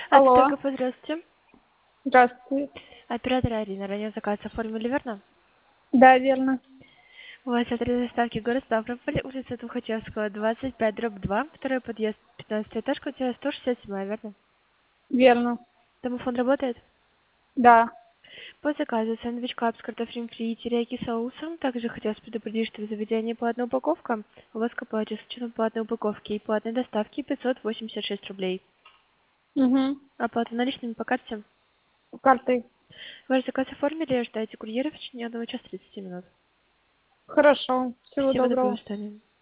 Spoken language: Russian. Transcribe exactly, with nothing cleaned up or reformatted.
Алло, Автотека, здравствуйте. здравствуйте. Оператор Арина, ранее заказ оформили, верно? Да, верно. У вас адрес доставки город Ставрополь, улица Тухачевского, двадцать пять, дробь два, второй подъезд, пятнадцатый этаж, квартира сто шестьдесят семь, верно? Верно. Домофон работает? Да. По заказу сэндвич кап с картофелем фри и терияки соусом. Также хотелось предупредить, что в заведении платная упаковка. У вас оплате с учетом платной упаковки и платной доставки пятьсот восемьдесят шесть рублей. Угу. Оплата наличными по карте. Картой. Ваш заказ оформили, ожидайте курьера в течение одного часа тридцати минут. Хорошо. Всего Спасибо, до доброго. свидания.